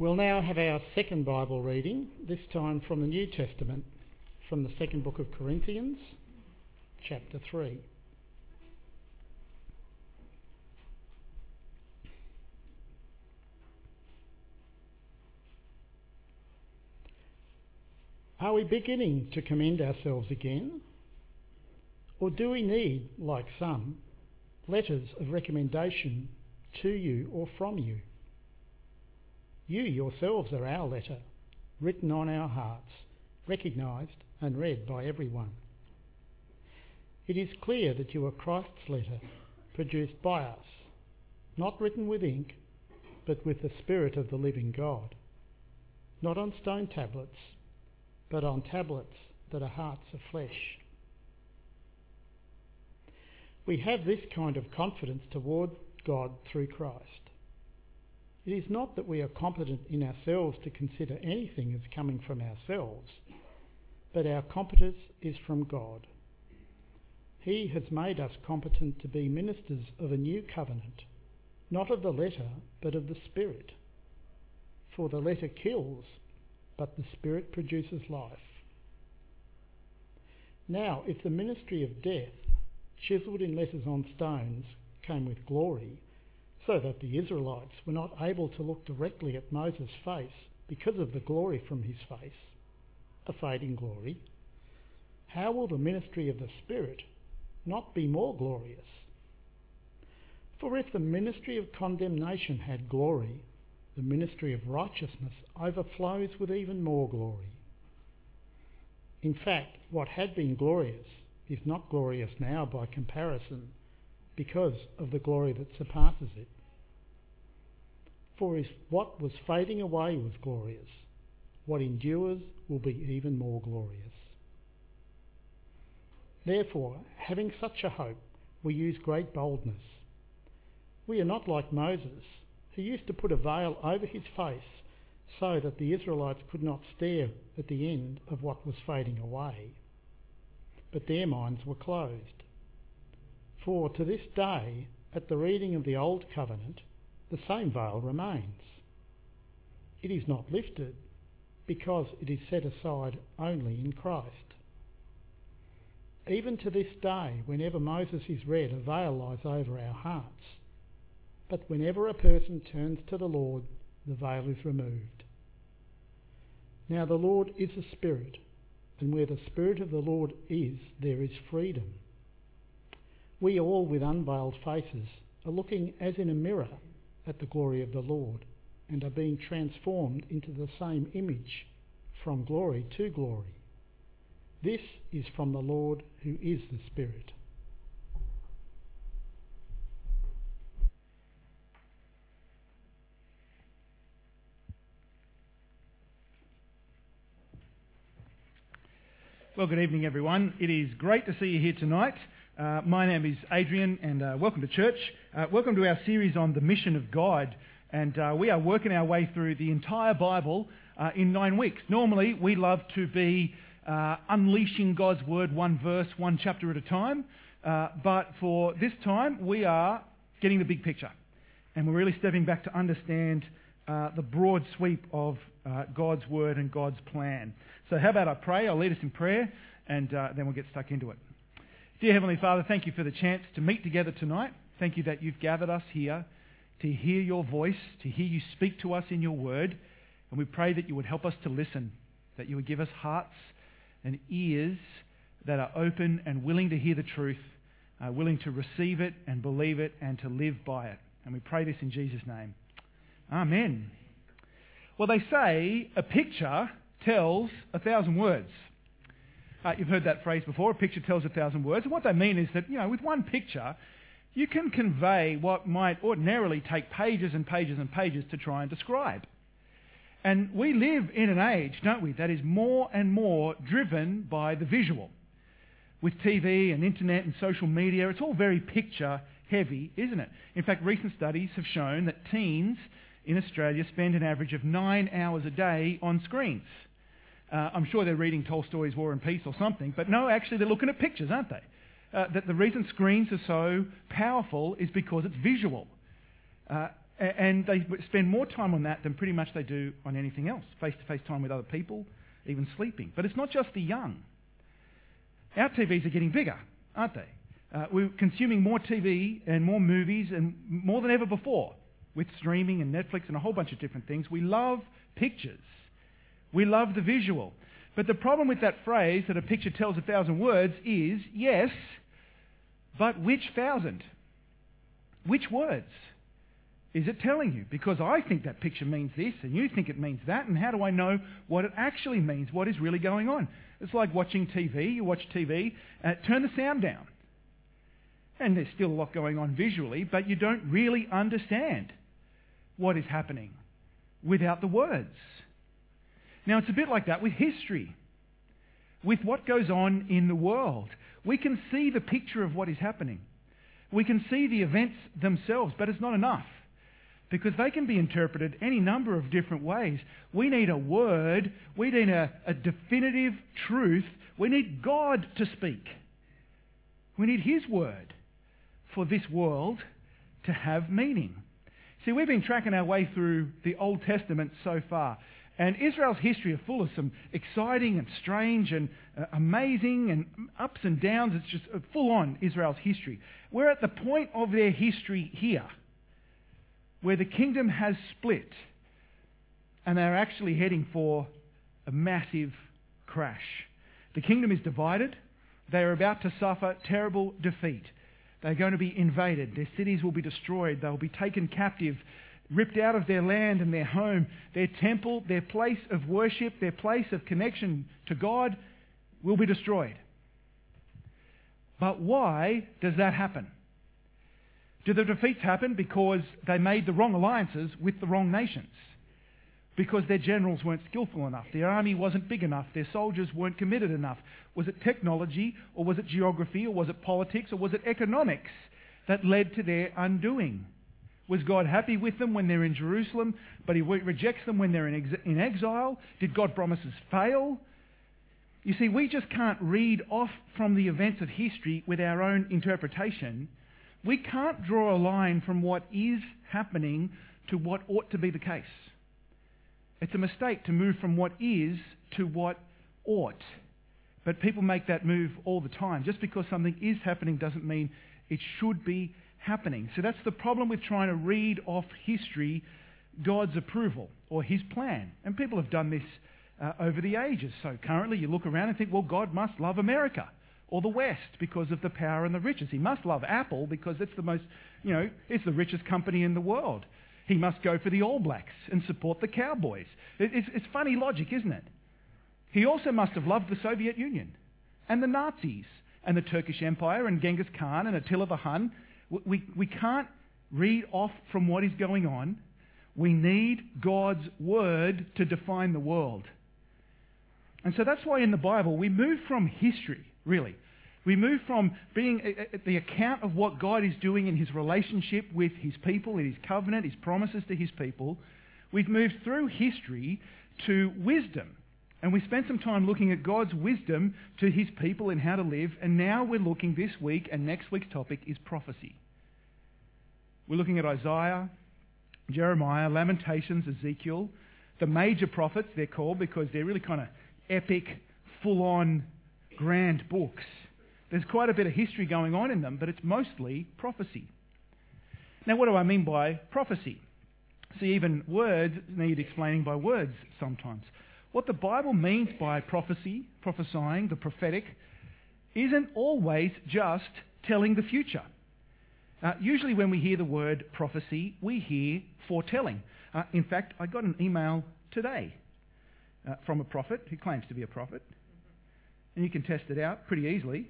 We'll now have our second Bible reading, this time from the New Testament, from the second book of Corinthians, chapter 3. Are we beginning to commend ourselves again? Or do we need, like some, letters of recommendation to you or from you? You yourselves are our letter, written on our hearts, recognised and read by everyone. It is clear that you are Christ's letter, produced by us, not written with ink, but with the Spirit of the living God, not on stone tablets, but on tablets that are hearts of flesh. We have this kind of confidence toward God through Christ. It is not that we are competent in ourselves to consider anything as coming from ourselves, but our competence is from God. He has made us competent to be ministers of a new covenant, not of the letter, but of the Spirit. For the letter kills, but the Spirit produces life. Now, if the ministry of death, chiselled in letters on stones, came with glory, so that the Israelites were not able to look directly at Moses' face because of the glory from his face, a fading glory, how will the ministry of the Spirit not be more glorious? For if the ministry of condemnation had glory, the ministry of righteousness overflows with even more glory. In fact, what had been glorious is not glorious now by comparison, because of the glory that surpasses it. For if what was fading away was glorious, what endures will be even more glorious. Therefore, having such a hope, we use great boldness. We are not like Moses, who used to put a veil over his face so that the Israelites could not stare at the end of what was fading away. But their minds were closed. For to this day, at the reading of the Old Covenant, the same veil remains. It is not lifted, because it is set aside only in Christ. Even to this day, whenever Moses is read, a veil lies over our hearts. But whenever a person turns to the Lord, the veil is removed. Now the Lord is a Spirit, and where the Spirit of the Lord is, there is freedom. We all, with unveiled faces, are looking as in a mirror at the glory of the Lord, and are being transformed into the same image, from glory to glory. This is from the Lord, who is the Spirit. Well, good evening, everyone. It is great to see you here tonight. My name is Adrian, and welcome to church. Welcome to our series on the mission of God. And we are working our way through the entire Bible in 9 weeks. Normally, we love to be unleashing God's Word, one verse, one chapter at a time. But for this time, we are getting the big picture. And we're really stepping back to understand the broad sweep of God's Word and God's plan. So how about I pray? I'll lead us in prayer, and then we'll get stuck into it. Dear Heavenly Father, thank you for the chance to meet together tonight. Thank you that you've gathered us here to hear your voice, to hear you speak to us in your Word. And we pray that you would help us to listen, that you would give us hearts and ears that are open and willing to hear the truth, willing to receive it and believe it and to live by it. And we pray this in Jesus' name. Amen. Well, they say a picture tells 1,000 words. You've heard that phrase before, a picture tells 1,000 words. And what they mean is that, with one picture, you can convey what might ordinarily take pages and pages and pages to try and describe. And we live in an age, don't we, that is more and more driven by the visual. With TV and internet and social media, it's all very picture heavy, isn't it? In fact, recent studies have shown that teens in Australia spend an average of 9 hours a day on screens. I'm sure they're reading Tolstoy's War and Peace or something, but no, actually they're looking at pictures, aren't they? That the reason screens are so powerful is because it's visual. And they spend more time on that than pretty much they do on anything else. Face-to-face time with other people, even sleeping. But it's not just the young. Our TVs are getting bigger, aren't they? We're consuming more TV and more movies and more than ever before with streaming and Netflix and a whole bunch of different things. We love pictures. We love the visual. But the problem with that phrase that a picture tells 1,000 words is, yes, but which 1,000? Which words is it telling you? Because I think that picture means this and you think it means that, and how do I know what it actually means, what is really going on? It's like watching TV. You watch TV, turn the sound down. And there's still a lot going on visually, but you don't really understand what is happening without the words. Now, it's a bit like that with history, with what goes on in the world. We can see the picture of what is happening. We can see the events themselves, but it's not enough, because they can be interpreted any number of different ways. We need a word. We need a definitive truth. We need God to speak. We need His word for this world to have meaning. See, we've been tracking our way through the Old Testament so far, and Israel's history is full of some exciting and strange and amazing and ups and downs. It's just full on Israel's history. We're at the point of their history here where the kingdom has split and they're actually heading for a massive crash. The kingdom is divided. They are about to suffer terrible defeat. They're going to be invaded. Their cities will be destroyed. They'll be taken captive, ripped out of their land and their home. Their temple, their place of worship, their place of connection to God will be destroyed. But why does that happen? Do the defeats happen because they made the wrong alliances with the wrong nations? Because their generals weren't skillful enough, their army wasn't big enough, their soldiers weren't committed enough? Was it technology, or was it geography, or was it politics, or was it economics that led to their undoing? Was God happy with them when they're in Jerusalem, but He rejects them when they're in exile? Did God's promises fail? You see, we just can't read off from the events of history with our own interpretation. We can't draw a line from what is happening to what ought to be the case. It's a mistake to move from what is to what ought. But people make that move all the time. Just because something is happening doesn't mean it should be happening. So that's the problem with trying to read off history God's approval or His plan. And people have done this over the ages. So currently you look around and think, well, God must love America or the West because of the power and the riches. He must love Apple because it's the most, it's the richest company in the world. He must go for the All Blacks and support the Cowboys. It's funny logic, isn't it? He also must have loved the Soviet Union and the Nazis and the Turkish Empire and Genghis Khan and Attila the Hun. We can't read off from what is going on. We need God's word to define the world. And so that's why in the Bible we move from history, really. We move from being the account of what God is doing in His relationship with His people, in His covenant, His promises to His people. We've moved through history to wisdom. And we spent some time looking at God's wisdom to His people and how to live. And now we're looking this week, and next week's topic is prophecy. We're looking at Isaiah, Jeremiah, Lamentations, Ezekiel, the major prophets, they're called, because they're really kind of epic, full-on, grand books. There's quite a bit of history going on in them, but it's mostly prophecy. Now, what do I mean by prophecy? See, even words need explaining by words sometimes. What the Bible means by prophecy, prophesying, the prophetic, isn't always just telling the future. Usually when we hear the word prophecy, we hear foretelling. In fact, I got an email today from a prophet who claims to be a prophet. And you can test it out pretty easily.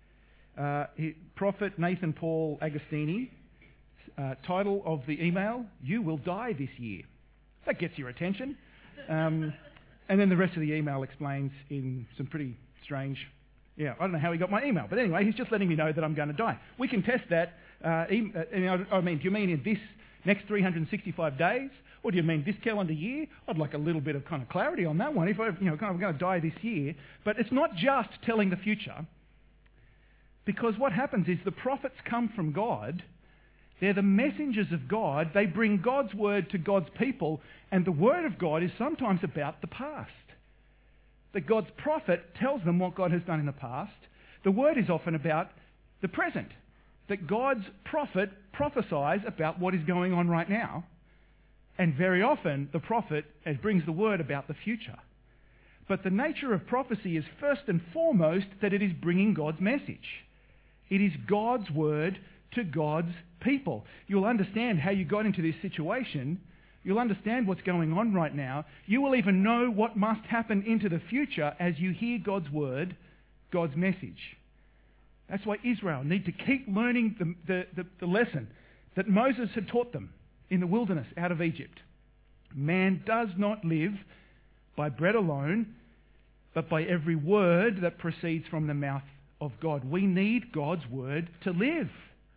Prophet Nathan Paul Agostini, title of the email, "You will die this year." That gets your attention. And then the rest of the email explains in some pretty strange... I don't know how he got my email. But anyway, he's just letting me know that I'm going to die. We can test that. Do you mean in this next 365 days? Or do you mean this calendar year? I'd like a little bit of kind of clarity on that one. If I'm going to die this year. But it's not just telling the future. Because what happens is the prophets come from God They're the messengers of God. They bring God's word to God's people, and the word of God is sometimes about the past. That God's prophet tells them what God has done in the past. The word is often about the present. That God's prophet prophesies about what is going on right now. And very often the prophet brings the word about the future. But the nature of prophecy is first and foremost that it is bringing God's message. It is God's word to God's people. You'll understand how you got into this situation. You'll understand what's going on right now. You will even know what must happen into the future as you hear God's word, God's message. That's why Israel need to keep learning the lesson that Moses had taught them in the wilderness out of Egypt. Man does not live by bread alone, but by every word that proceeds from the mouth of God. We need God's word to live.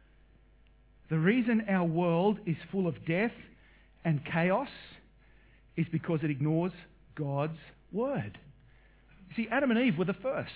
The reason our world is full of death and chaos is because it ignores God's word. You see, Adam and Eve were the first,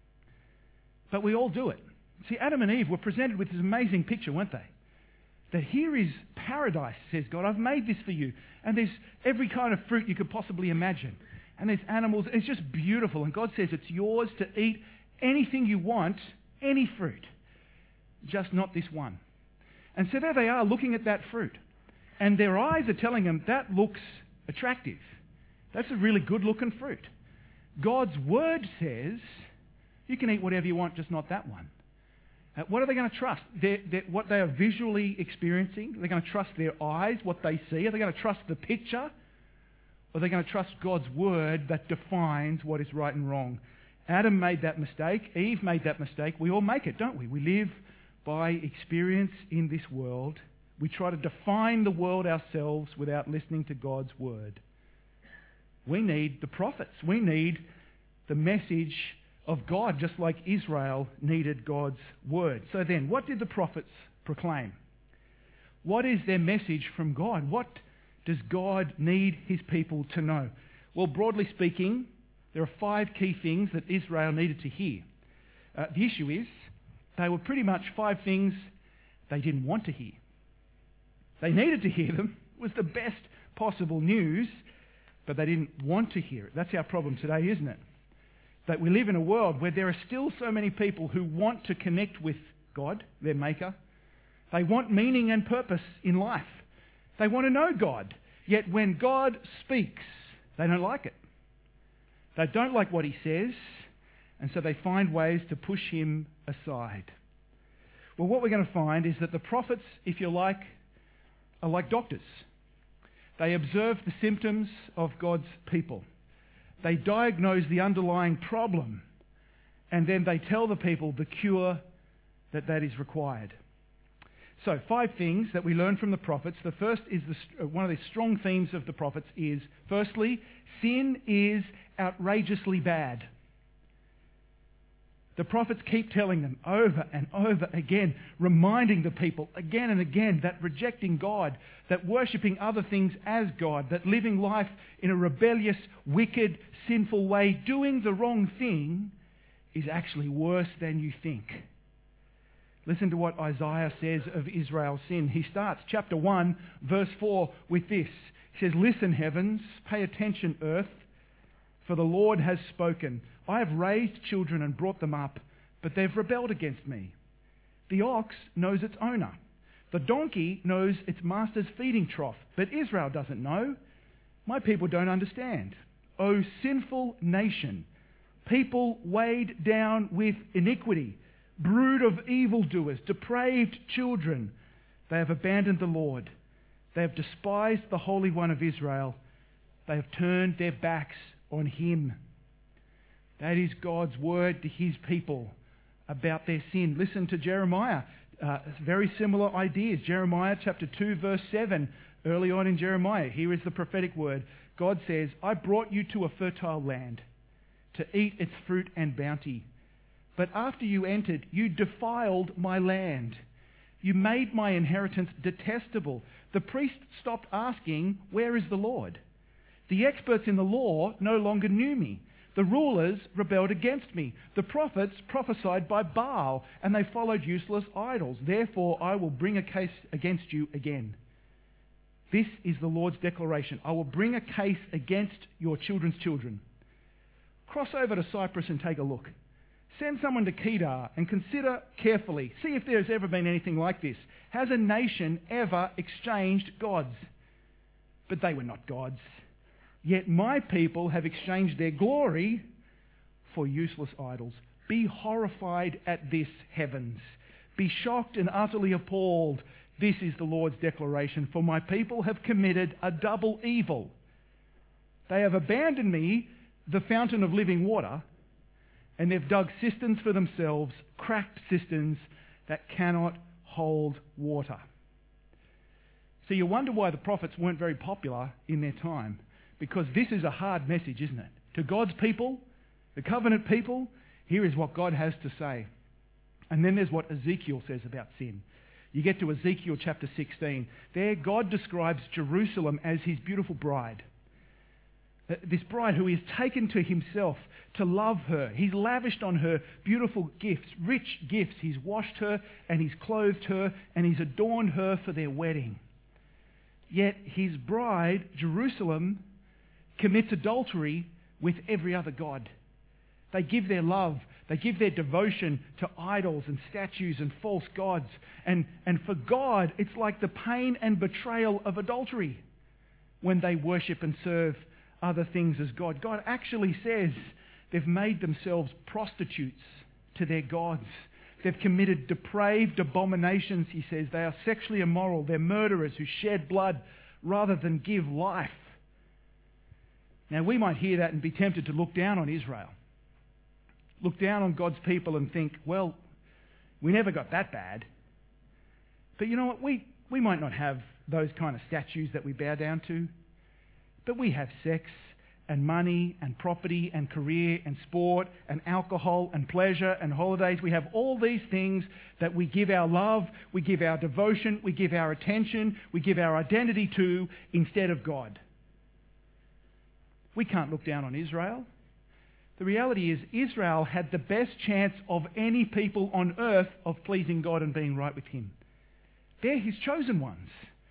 but we all do it. See, Adam and Eve were presented with this amazing picture, weren't they? That here is paradise, says God. I've made this for you. And there's every kind of fruit you could possibly imagine. And there's animals. It's just beautiful. And God says it's yours to eat anything you want, any fruit. Just not this one. And so there they are looking at that fruit. And their eyes are telling them, that looks attractive. That's a really good looking fruit. God's word says, you can eat whatever you want, just not that one. What are they going to trust? What they are visually experiencing? Are they going to trust their eyes, what they see? Are they going to trust the picture? Or are they going to trust God's word that defines what is right and wrong? Adam made that mistake. Eve made that mistake. We all make it, don't we? We live by experience in this world. We try to define the world ourselves without listening to God's word. We need the prophets. We need the message of God, just like Israel needed God's word. So then, what did the prophets proclaim? What is their message from God? What does God need his people to know? Well, broadly speaking, there are 5 key things that Israel needed to hear. The issue is, they were pretty much 5 things they didn't want to hear. They needed to hear them. It was the best possible news, but they didn't want to hear it. That's our problem today, isn't it? That we live in a world where there are still so many people who want to connect with God, their maker. They want meaning and purpose in life. They want to know God. Yet when God speaks, they don't like it. They don't like what he says, and so they find ways to push him aside. Well, what we're going to find is that the prophets, if you like, are like doctors. They observe the symptoms of God's people. They diagnose the underlying problem, and then they tell the people the cure that is required. So, 5 things that we learn from the prophets. The first is one of the strong themes of the prophets is, firstly, sin is outrageously bad. The prophets keep telling them over and over again, reminding the people again and again that rejecting God, that worshipping other things as God, that living life in a rebellious, wicked, sinful way, doing the wrong thing, is actually worse than you think. Listen to what Isaiah says of Israel's sin. He starts chapter 1, verse 4 with this. He says, "Listen, heavens, pay attention, earth, for the Lord has spoken. I have raised children and brought them up, but they've rebelled against me. The ox knows its owner. The donkey knows its master's feeding trough, but Israel doesn't know. My people don't understand. O sinful nation, people weighed down with iniquity, brood of evildoers, depraved children. They have abandoned the Lord. They have despised the Holy One of Israel. They have turned their backs on him." That is God's word to his people about their sin. Listen to Jeremiah. Very similar ideas. Jeremiah chapter 2 verse 7. Early on in Jeremiah, here is the prophetic word. God says, "I brought you to a fertile land to eat its fruit and bounty. But after you entered, you defiled my land. You made my inheritance detestable. The priests stopped asking, 'Where is the Lord?' The experts in the law no longer knew me. The rulers rebelled against me. The prophets prophesied by Baal, and they followed useless idols. Therefore, I will bring a case against you again. This is the Lord's declaration. I will bring a case against your children's children. Cross over to Cyprus and take a look. Send someone to Kedar and consider carefully. See if there's ever been anything like this. Has a nation ever exchanged gods? But they were not gods. Yet my people have exchanged their glory for useless idols. Be horrified at this, heavens. Be shocked and utterly appalled. This is the Lord's declaration. For my people have committed a double evil. They have abandoned me, the fountain of living water, and they've dug cisterns for themselves, cracked cisterns that cannot hold water. So you wonder why the prophets weren't very popular in their time. Because this is a hard message, isn't it? To God's people, the covenant people, here is what God has to say. And then there's what Ezekiel says about sin. You get to Ezekiel chapter 16. There God describes Jerusalem as his beautiful bride. This bride who he has taken to himself to love her. He's lavished on her beautiful gifts, rich gifts. He's washed her and he's clothed her and he's adorned her for their wedding. Yet his bride, Jerusalem, commits adultery with every other god. They give their love, they give their devotion to idols and statues and false gods. And for God, it's like the pain and betrayal of adultery when they worship and serve other things as God. God actually says they've made themselves prostitutes to their gods. They've committed depraved abominations, he says. They are sexually immoral. They're murderers who shed blood rather than give life. Now, we might hear that and be tempted to look down on Israel. Look down on God's people and think, well, we never got that bad. But you know what? We might not have those kind of statues that we bow down to. But we have sex and money and property and career and sport and alcohol and pleasure and holidays. We have all these things that we give our love, we give our devotion, we give our attention, we give our identity to instead of God. We can't look down on Israel. The reality is Israel had the best chance of any people on earth of pleasing God and being right with him. They're his chosen ones.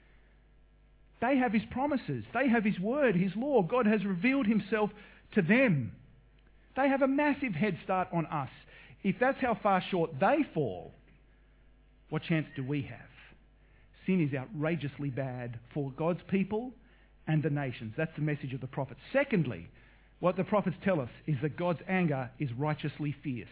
They have his promises. They have his word, his law. God has revealed himself to them. They have a massive head start on us. If that's how far short they fall, what chance do we have? Sin is outrageously bad for God's people and the nations. That's the message of the prophets. Secondly, what the prophets tell us is that God's anger is righteously fierce.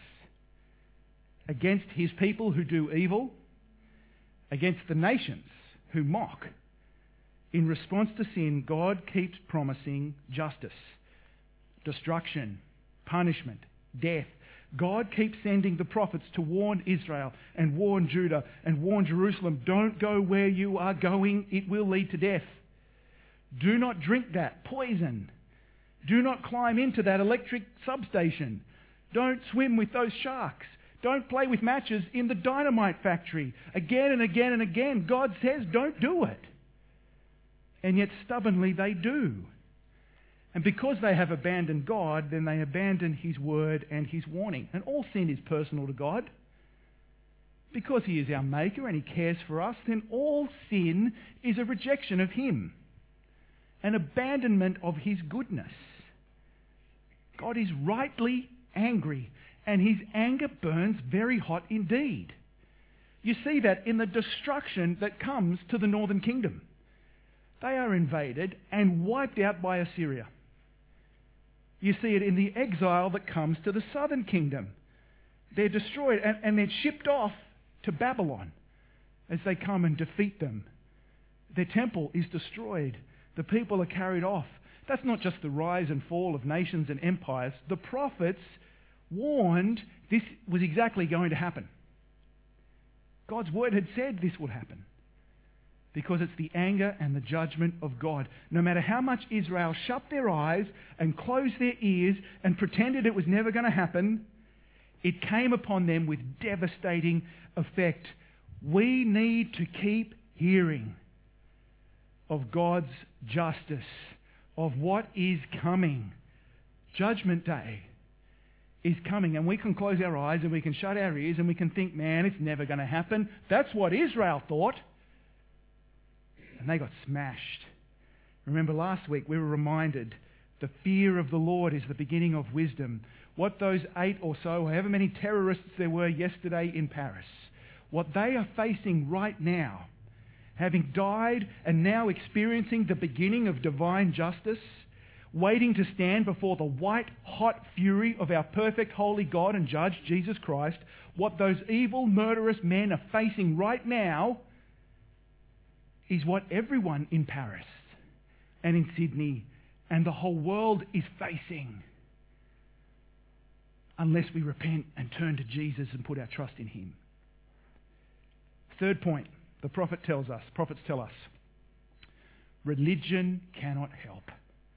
Against his people who do evil, against the nations who mock. In response to sin, God keeps promising justice, destruction, punishment, death. God keeps sending the prophets to warn Israel and warn Judah and warn Jerusalem. Don't go where you are going. It will lead to death. Do not drink that poison. Do not climb into that electric substation. Don't swim with those sharks. Don't play with matches in the dynamite factory. Again and again and again, God says don't do it. And yet stubbornly they do. And because they have abandoned God, then they abandon his word and his warning. And all sin is personal to God. Because he is our maker and he cares for us, then all sin is a rejection of him. An abandonment of his goodness. God is rightly angry, and his anger burns very hot indeed. You see that in the destruction that comes to the northern kingdom. They are invaded and wiped out by Assyria. You see it in the exile that comes to the southern kingdom. They're destroyed and they're shipped off to Babylon as they come and defeat them. Their temple is destroyed. The people are carried off. That's not just the rise and fall of nations and empires. The prophets warned this was exactly going to happen. God's word had said this would happen. Because it's the anger and the judgment of God. No matter how much Israel shut their eyes and closed their ears and pretended it was never going to happen, it came upon them with devastating effect. We need to keep hearing of God's justice, of what is coming. Judgment Day is coming, and we can close our eyes and we can shut our ears and we can think, man, it's never going to happen. That's what Israel thought. And they got smashed. Remember last week we were reminded the fear of the Lord is the beginning of wisdom. What those 8 or so, however many terrorists there were yesterday in Paris, what they are facing right now, having died and now experiencing the beginning of divine justice, waiting to stand before the white-hot fury of our perfect, holy God and Judge, Jesus Christ, what those evil, murderous men are facing right now is what everyone in Paris and in Sydney and the whole world is facing, unless we repent and turn to Jesus and put our trust in him. Third point, the prophets tell us, religion cannot help.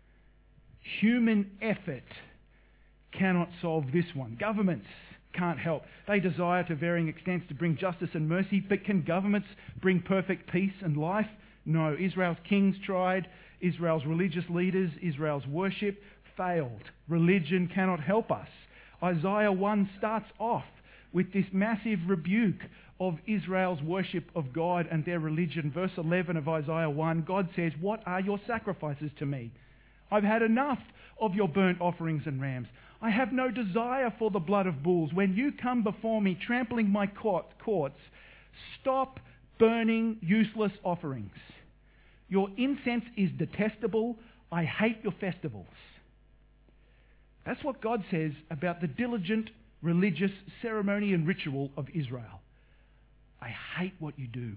Human effort cannot solve this one. Governments can't help. They desire to varying extents to bring justice and mercy, but can governments bring perfect peace and life? No. Israel's kings tried. Israel's religious leaders, Israel's worship failed. Religion cannot help us. Isaiah 1 starts off with this massive rebuke of Israel's worship of God and their religion. Verse 11 of Isaiah 1, God says, "What are your sacrifices to me? I've had enough of your burnt offerings and rams. I have no desire for the blood of bulls. When you come before me, trampling my courts, stop burning useless offerings. Your incense is detestable. I hate your festivals." That's what God says about the diligent religious ceremony and ritual of Israel. I hate what you do.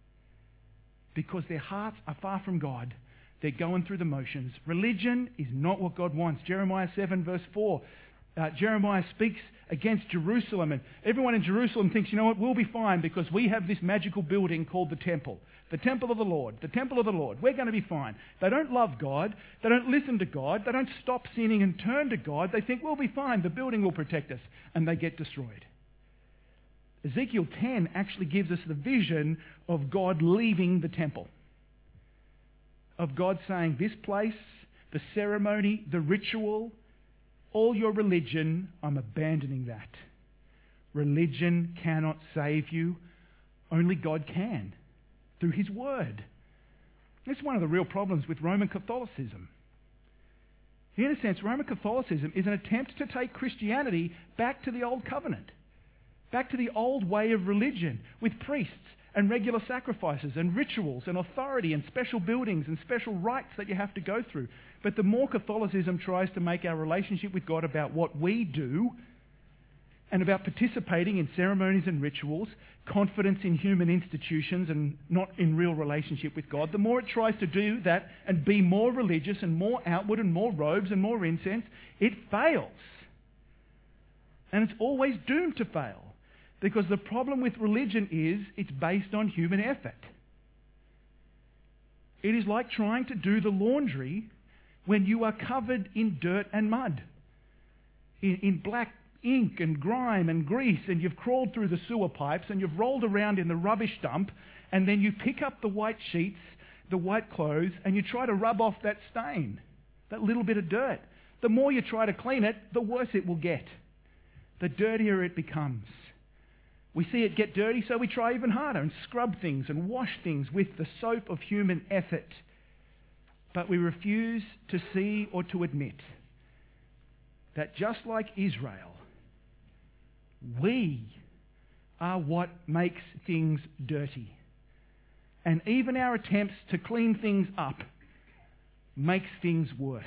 Because their hearts are far from God. They're going through the motions. Religion is not what God wants. Jeremiah 7 verse 4. Jeremiah speaks against Jerusalem, and everyone in Jerusalem thinks, you know what, we'll be fine because we have this magical building called the temple. The temple of the Lord. The temple of the Lord. We're going to be fine. They don't love God. They don't listen to God. They don't stop sinning and turn to God. They think, we'll be fine. The building will protect us. And they get destroyed. Ezekiel 10 actually gives us the vision of God leaving the temple. Of God saying, this place, the ceremony, the ritual, all your religion, I'm abandoning that. Religion cannot save you. Only God can, through his word. That's one of the real problems with Roman Catholicism. In a sense, Roman Catholicism is an attempt to take Christianity back to the old covenant, back to the old way of religion, with priests and regular sacrifices and rituals and authority and special buildings and special rites that you have to go through. But the more Catholicism tries to make our relationship with God about what we do and about participating in ceremonies and rituals, confidence in human institutions and not in real relationship with God, the more it tries to do that and be more religious and more outward and more robes and more incense, it fails. And it's always doomed to fail. Because the problem with religion is it's based on human effort. It is like trying to do the laundry when you are covered in dirt and mud, in black ink and grime and grease, and you've crawled through the sewer pipes and you've rolled around in the rubbish dump, and then you pick up the white sheets, the white clothes, and you try to rub off that stain, that little bit of dirt. The more you try to clean it, the worse it will get. The dirtier it becomes. We see it get dirty, so we try even harder and scrub things and wash things with the soap of human effort. But we refuse to see or to admit that just like Israel, we are what makes things dirty. And even our attempts to clean things up makes things worse.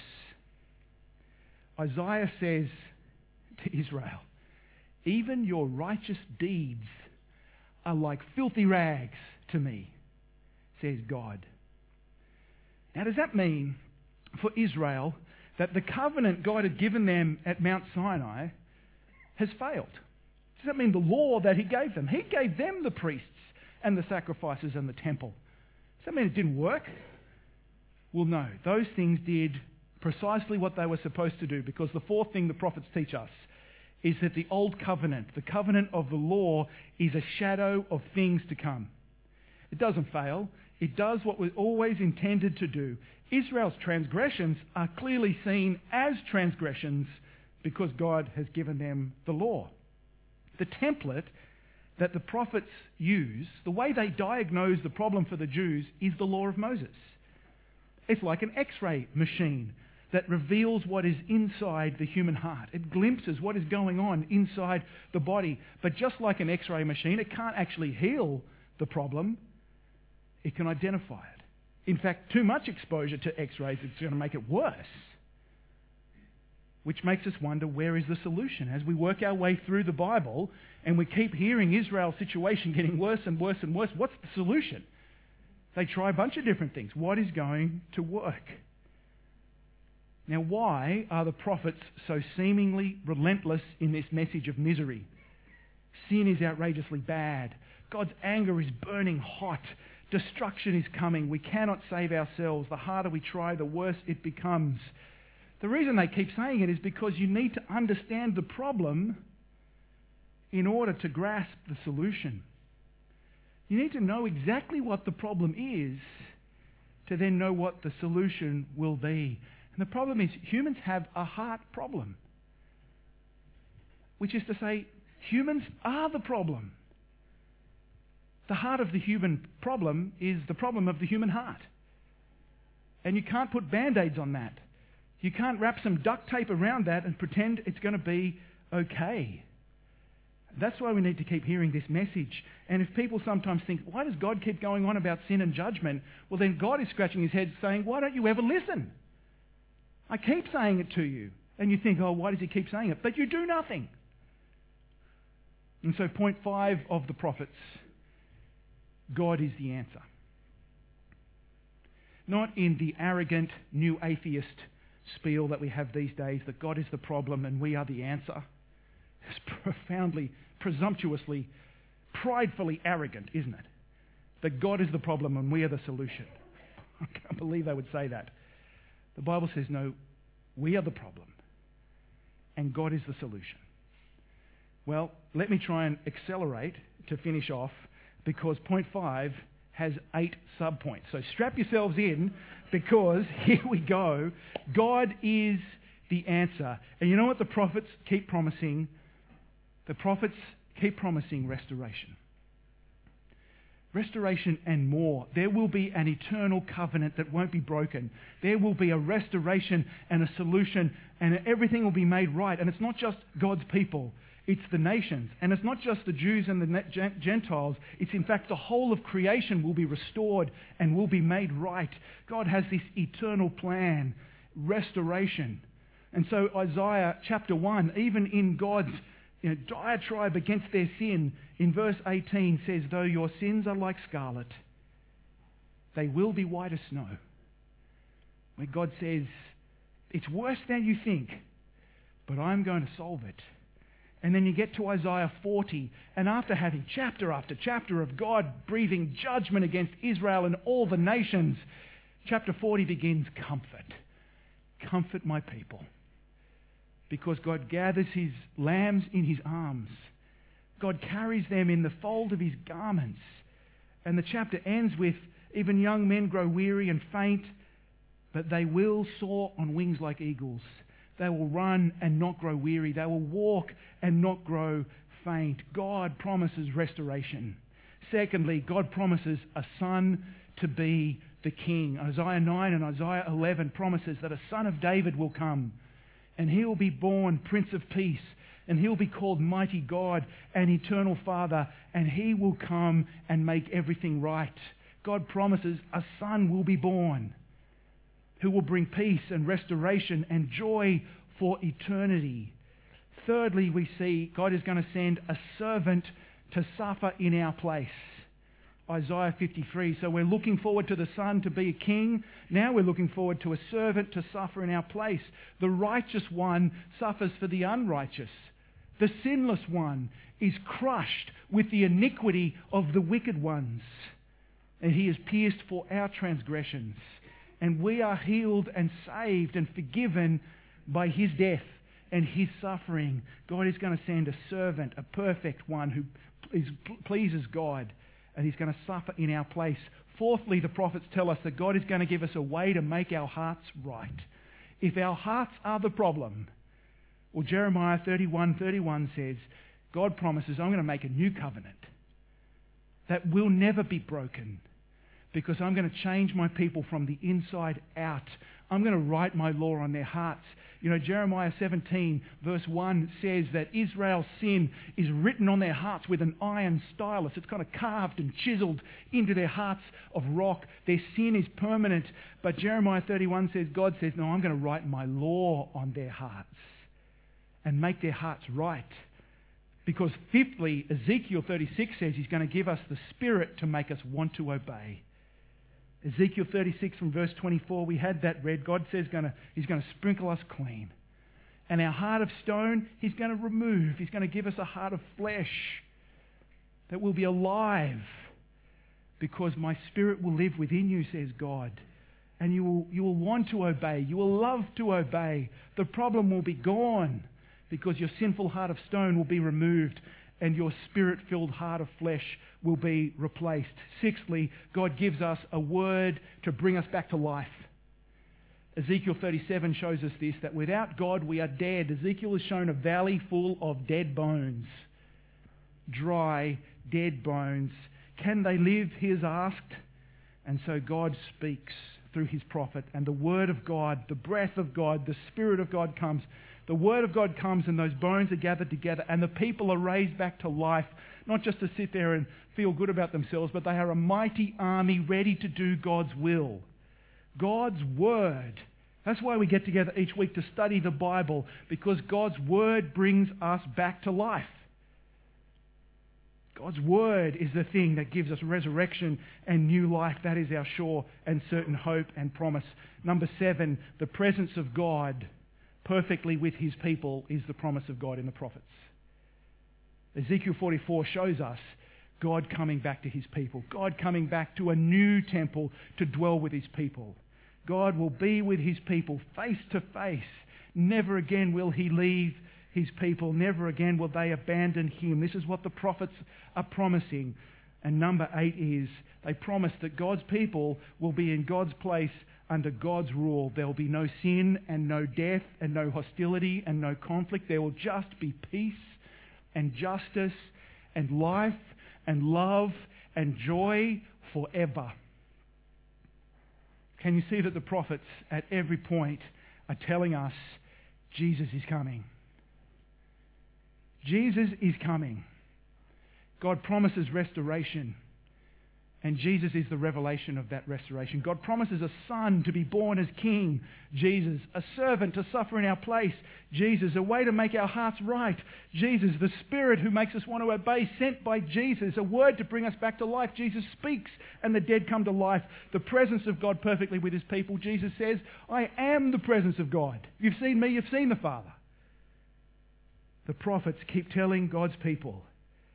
Isaiah says to Israel, even your righteous deeds are like filthy rags to me, says God. Now, does that mean for Israel that the covenant God had given them at Mount Sinai has failed? Does that mean the law that he gave them? He gave them the priests and the sacrifices and the temple. Does that mean it didn't work? Well, no. Those things did precisely what they were supposed to do, because the fourth thing the prophets teach us is that the old covenant, the covenant of the law, is a shadow of things to come. It doesn't fail. It does what was always intended to do. Israel's transgressions are clearly seen as transgressions because God has given them the law. The template that the prophets use, the way they diagnose the problem for the Jews, is the law of Moses. It's like an X-ray machine that reveals what is inside the human heart. It glimpses what is going on inside the body. But just like an X-ray machine, it can't actually heal the problem. It can identify it. In fact, too much exposure to X-rays is going to make it worse. Which makes us wonder, where is the solution? As we work our way through the Bible and we keep hearing Israel's situation getting worse and worse and worse, what's the solution? They try a bunch of different things. What is going to work? Now, why are the prophets so seemingly relentless in this message of misery? Sin is outrageously bad. God's anger is burning hot. Destruction is coming. We cannot save ourselves. The harder we try, the worse it becomes. The reason they keep saying it is because you need to understand the problem in order to grasp the solution. You need to know exactly what the problem is to then know what the solution will be. And the problem is humans have a heart problem, which is to say humans are the problem. The heart of the human problem is the problem of the human heart. And you can't put band-aids on that. You can't wrap some duct tape around that and pretend it's going to be okay. That's why we need to keep hearing this message. And if people sometimes think, why does God keep going on about sin and judgment? Well, then God is scratching his head saying, why don't you ever listen? I keep saying it to you. And you think, oh, why does he keep saying it? But you do nothing. And so point 5 of the prophets, God is the answer. Not in the arrogant new atheist spiel that we have these days, that God is the problem and we are the answer. It's profoundly, presumptuously, pridefully arrogant, isn't it? That God is the problem and we are the solution. I can't believe they would say that. The Bible says, no, we are the problem and God is the solution. Well, let me try and accelerate to finish off, because point 5 has 8 subpoints. So strap yourselves in, because here we go. God is the answer. And you know what the prophets keep promising? The prophets keep promising restoration. Restoration and more. There will be an eternal covenant that won't be broken. There will be a restoration and a solution, and everything will be made right. And it's not just God's people. It's the nations. And it's not just the Jews and the Gentiles. It's in fact the whole of creation will be restored and will be made right. God has this eternal plan, restoration. And so Isaiah chapter 1, even in God's diatribe against their sin, in verse 18 says, though your sins are like scarlet, they will be white as snow. Where God says, it's worse than you think, but I'm going to solve it. And then you get to Isaiah 40, and after having chapter after chapter of God breathing judgment against Israel and all the nations, chapter 40 begins, comfort. Comfort my people. Because God gathers his lambs in his arms. God carries them in the fold of his garments. And the chapter ends with, even young men grow weary and faint, but they will soar on wings like eagles. They will run and not grow weary. They will walk and not grow faint. God promises restoration. Secondly, God promises a son to be the king. Isaiah 9 and Isaiah 11 promises that a son of David will come, and he will be born Prince of Peace, and he'll be called Mighty God and Eternal Father, and he will come and make everything right. God promises a son will be born who will bring peace and restoration and joy for eternity. Thirdly, we see God is going to send a servant to suffer in our place. Isaiah 53. So we're looking forward to the Son to be a king. Now we're looking forward to a servant to suffer in our place. The righteous one suffers for the unrighteous. The sinless one is crushed with the iniquity of the wicked ones. And he is pierced for our transgressions. And we are healed and saved and forgiven by his death and his suffering. God is going to send a servant, a perfect one who pleases God. and he's going to suffer in our place. Fourthly, the prophets tell us that God is going to give us a way to make our hearts right. If our hearts are the problem, well, Jeremiah 31:31 says, God promises, I'm going to make a new covenant that will never be broken, because I'm going to change my people from the inside out. I'm going to write my law on their hearts. You know, Jeremiah 17 verse 1 says that Israel's sin is written on their hearts with an iron stylus. It's kind of carved and chiseled into their hearts of rock. Their sin is permanent. But Jeremiah 31 says, God says, no, I'm going to write my law on their hearts and make their hearts right. Because fifthly, Ezekiel 36 says he's going to give us the Spirit to make us want to obey. Ezekiel 36 from verse 24, we had that read. God says he's going to sprinkle us clean. And our heart of stone, he's going to remove. He's going to give us a heart of flesh that will be alive, because my Spirit will live within you, says God. And you will want to obey. You will love to obey. The problem will be gone, because your sinful heart of stone will be removed and your Spirit-filled heart of flesh will be replaced. Sixthly, God gives us a word to bring us back to life. Ezekiel 37 shows us this, that without God we are dead. Ezekiel is shown a valley full of dead bones. Dry, dead bones. Can they live? He is asked. And so God speaks through his prophet, and the word of God, the breath of God, the Spirit of God comes. The word of God comes and those bones are gathered together and the people are raised back to life, not just to sit there and feel good about themselves, but they are a mighty army ready to do God's will. God's word. That's why we get together each week to study the Bible, because God's word brings us back to life. God's word is the thing that gives us resurrection and new life. That is our sure and certain hope and promise. Number 7, the presence of God perfectly with his people is the promise of God in the prophets. Ezekiel 44 shows us God coming back to his people. God coming back to a new temple to dwell with his people. God will be with his people face to face. Never again will he leave his people. Never again will they abandon him. This is what the prophets are promising. And number 8 is they promise that God's people will be in God's place under God's rule. There will be no sin and no death and no hostility and no conflict. There will just be peace and justice and life and love and joy forever. Can you see that the prophets at every point are telling us Jesus is coming? Jesus is coming. God promises restoration, and Jesus is the revelation of that restoration. God promises a son to be born as king, Jesus, a servant to suffer in our place, Jesus, a way to make our hearts right, Jesus, the Spirit who makes us want to obey, sent by Jesus, a word to bring us back to life. Jesus speaks and the dead come to life. The presence of God perfectly with his people. Jesus says, I am the presence of God. You've seen me, you've seen the Father. The prophets keep telling God's people,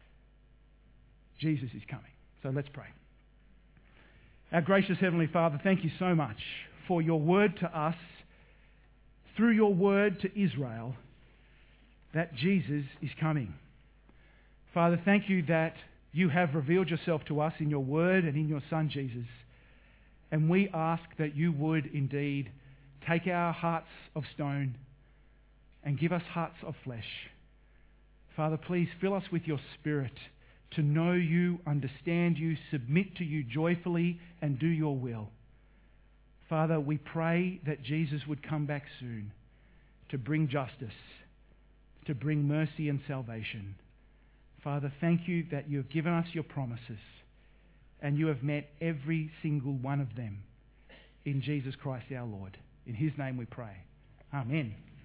Jesus is coming. So let's pray. Our gracious Heavenly Father, thank you so much for your word to us, through your word to Israel, that Jesus is coming. Father, thank you that you have revealed yourself to us in your word and in your Son Jesus. And we ask that you would indeed take our hearts of stone and give us hearts of flesh. Father, please fill us with your Spirit to know you, understand you, submit to you joyfully, and do your will. Father, we pray that Jesus would come back soon to bring justice, to bring mercy and salvation. Father, thank you that you have given us your promises, and you have met every single one of them in Jesus Christ our Lord. In his name we pray. Amen.